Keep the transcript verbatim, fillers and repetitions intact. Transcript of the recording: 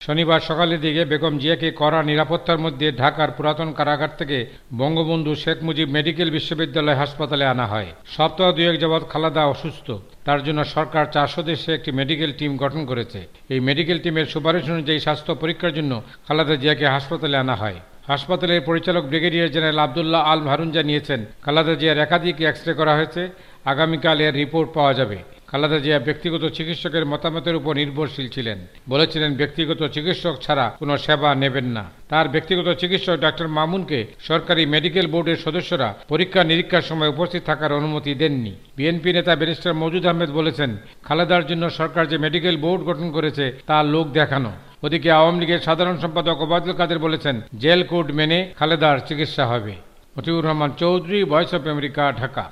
শনিবার সকালের দিকে বেগম জিয়াকে কড়া নিরাপত্তার মধ্যে ঢাকার পুরাতন কারাগার থেকে বঙ্গবন্ধু শেখ মুজিব মেডিকেল বিশ্ববিদ্যালয় হাসপাতালে আনা হয়। সপ্তাহ দুয়েক যাবৎ খালেদা অসুস্থ, তার জন্য সরকার চার সদস্যের একটি মেডিকেল টিম গঠন করেছে। এই মেডিকেল টিমের সুপারিশ অনুযায়ী স্বাস্থ্য পরীক্ষার জন্য খালেদা জিয়াকে হাসপাতালে আনা হয়। হাসপাতালের পরিচালক ব্রিগেডিয়ার জেনারেল আবদুল্লাহ আল মাহরুন জানিয়েছেন, খালেদা জিয়ার একাধিক এক্স রে করা হয়েছে, আগামীকাল এর রিপোর্ট পাওয়া যাবে। খালেদা জিয়া ব্যক্তিগত চিকিৎসকের মতামতের উপর নির্ভরশীল ছিলেন, বলেছিলেন ব্যক্তিগত চিকিৎসক ছাড়া কোনো সেবা নেবেন না। তার ব্যক্তিগত চিকিৎসক ডাক্তার মামুনকে সরকারি মেডিকেল বোর্ডের সদস্যরা পরীক্ষা নিরীক্ষার সময় উপস্থিত থাকার অনুমতি দেননি। বিএনপি নেতা ব্যারিস্টার মওদুদ আহমেদ বলেছেন, খালেদার জন্য সরকার যে মেডিকেল বোর্ড গঠন করেছে তা লোক দেখানো। ওদিকে আওয়ামী লীগের সাধারণ সম্পাদক ওবায়দুল কাদের বলেছেন, জেল কোড মেনে খালেদার চিকিৎসা হবে। Motiur Rahman Chowdhury, voice of America, Dhaka.